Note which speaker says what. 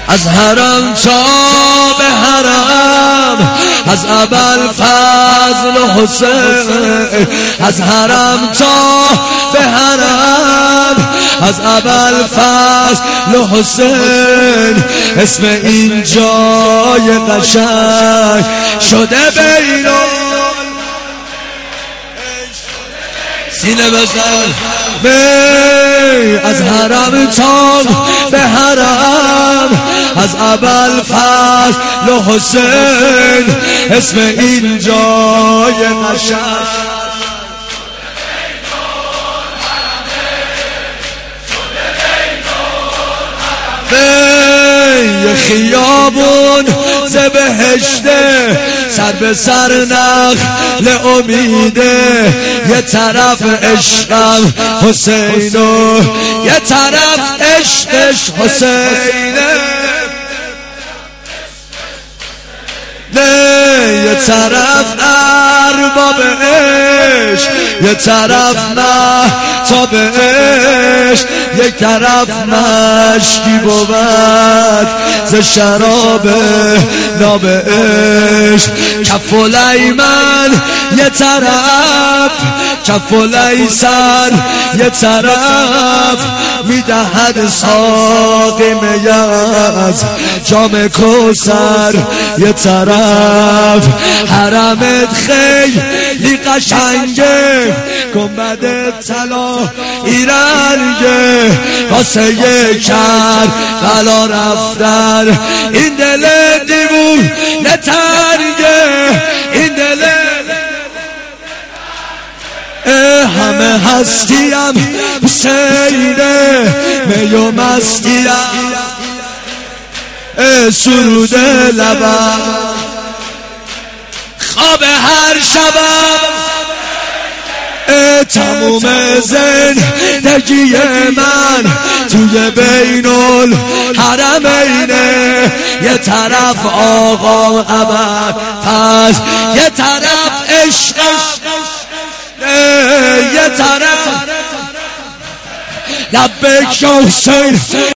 Speaker 1: از حرم تا به حرم، از ابوالفضل و حسین، از حرم تا به حرم، از ابوالفضل و حسین. اسم این جای قشنگ شده بین سینه بزن. از حرم تا به حرم، از ابوالفضل و حسین. اسم این جای قشنگ یه خیابون ز بهشته، سر به سر نخل امیده. یه طرف عشقم حسین و یه طرف عشقش حسینه. یه طرف ارباب عشق، یه طرف مهتاب عشق، یک طرف مشکی بود ز شراب ناب عشق. کف الایمن یه طرف، کف الایسر یه طرف، میدهد ساقی می از جام کوثر یه طرف. حرمت خیلی قشنگه، گنبد طلا ایرنگه، واسه کربلا رفتن این دل دیوونه تنگه. این دل همه هستیم حسینه، می و مستیم سرود لبم، خواب هر شبم تموم زندگی من توی بین الحرمینه. یه طرف آقا ابوالفضل، یه طرف عشقش، یه طرف لبیک یا حسین.